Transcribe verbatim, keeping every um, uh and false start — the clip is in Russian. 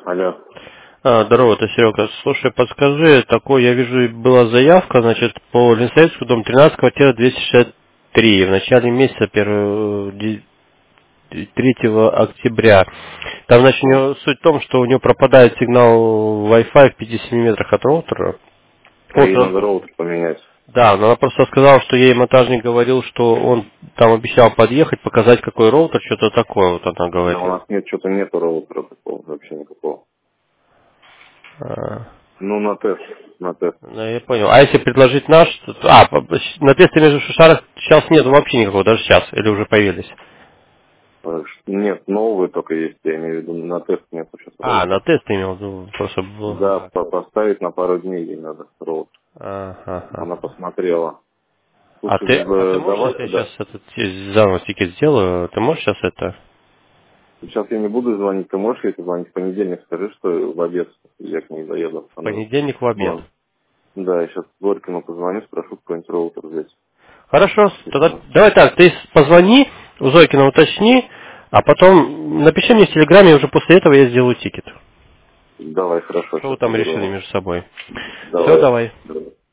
Алло. А, здорово, это Серега. Слушай, подскажи, такой, я вижу, была заявка, значит, по Ленсоветскому, дом тринадцать, квартира двести шестьдесят три, в начале месяца, первого, ди- третьего октября. Там, значит, у него суть в том, что у него пропадает сигнал Wi-Fi в пятидесяти семи метрах от роутера. А Вот, ей э, надо роутер поменять. да, но она просто сказала, что ей монтажник говорил, что он там обещал подъехать, показать, какой роутер, что-то такое, вот она Да у говорила. нас нет, что-то нету роутера такого, вообще никакого. А. Ну, на тест, на тест. Ну, я понял. А если предложить наш, то... А, по- по- на тесте между шарах сейчас нет вообще никакого, даже сейчас, или уже появились? Э, ш- Нет, новые только есть, я имею в виду, на тест нет сейчас А, на роутера. тест имел в виду, просто был... Да, А, по- поставить на пару дней ей надо роутер. ага, Она ага. посмотрела. А Лучше ты, а ты бы можешь, давай, если я сейчас да. этот э, заново тикет сделаю, ты можешь сейчас это Сейчас я не буду звонить, ты можешь, если звонить в понедельник, скажи, что в обед я к ней заеду. в Она, понедельник в обед? ну, да, я сейчас Горькому позвоню, спрошу какой-нибудь роутер взять. Хорошо, тогда Если- давай так, ты позвони, у Зойкина уточни, а потом напиши мне в Телеграме, и уже после этого я сделаю тикет. Давай, хорошо, Что вы сейчас там решили наберу. между собой? Все, Давай. давай. Давай.